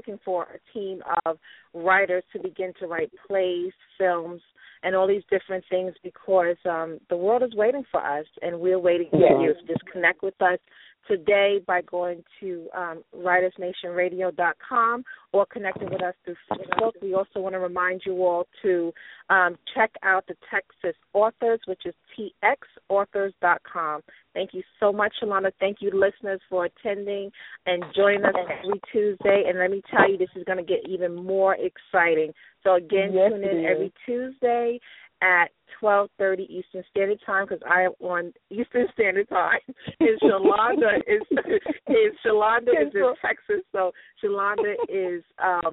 writers to begin to write plays, films, and all these different things, because the world is waiting for us, and we're waiting for you. So just connect with us today by going to writersnationradio.com or connecting with us through Facebook. We also want to remind you all to check out the Texas Authors, which is txauthors.com. Thank you so much, Shalonda. Thank you, listeners, for attending and joining us every Tuesday. And let me tell you, this is going to get even more exciting. So, again, tune in every Tuesday at 12:30 Eastern Standard Time, because I am on Eastern Standard Time. And Shalonda is in Texas, so Shalonda is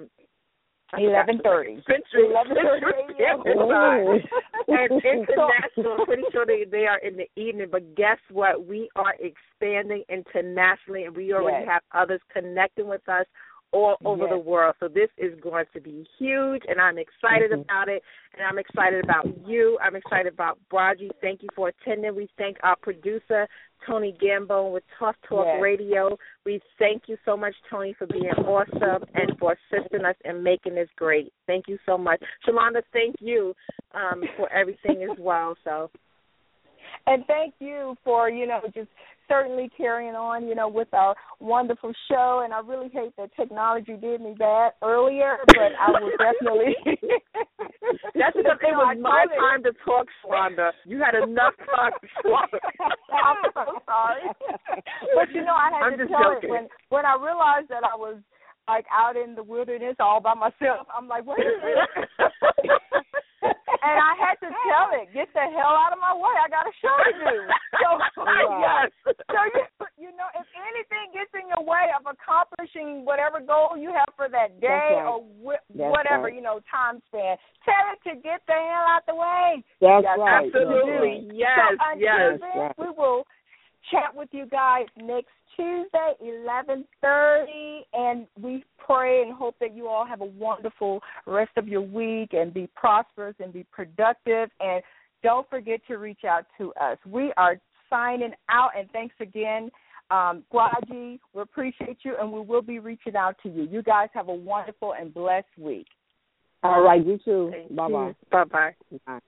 11:30. Central Standard Time. And international, I'm pretty sure they are in the evening. But guess what? We are expanding internationally, and we already have others connecting with us all over the world. So this is going to be huge, and I'm excited about it, and I'm excited about you. I'm excited about Braggie. Thank you for attending. We thank our producer, Tony Gambone, with Tough Talk Radio. We thank you so much, Tony, for being awesome and for assisting us in making this great. Thank you so much. Shalonda, thank you for everything as well. So, and thank you for, just certainly carrying on, with our wonderful show. And I really hate that technology did me bad earlier, but I will definitely. That's because it was my time to talk, Shalonda. You had enough time to talk. I'm so sorry. But, I had to tell it when I realized that I was, out in the wilderness all by myself. I'm like, wait a minute. And I had to tell it, get the hell out of my way. I got a show to do. So, Yes. So, you know, if anything gets in your way of accomplishing whatever goal you have for that day or whatever, you know, time span, tell it to get the hell out the way. That's right. Absolutely. Yes, so until then, right. we will chat with you guys next Tuesday, 11:30, and we pray and hope that you all have a wonderful rest of your week and be prosperous and be productive. And don't forget to reach out to us. We are signing out, and thanks again, Gwaji. We appreciate you, and we will be reaching out to you. You guys have a wonderful and blessed week. All right, you too. Bye-bye. Bye-bye. Bye.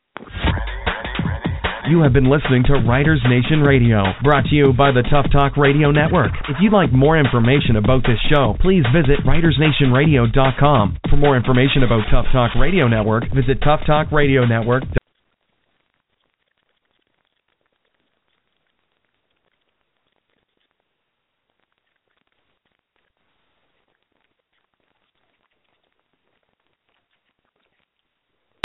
You have been listening to Writers Nation Radio, brought to you by the Tough Talk Radio Network. If you'd like more information about this show, please visit WritersNationRadio.com. For more information about Tough Talk Radio Network, visit toughtalkradionetwork.com.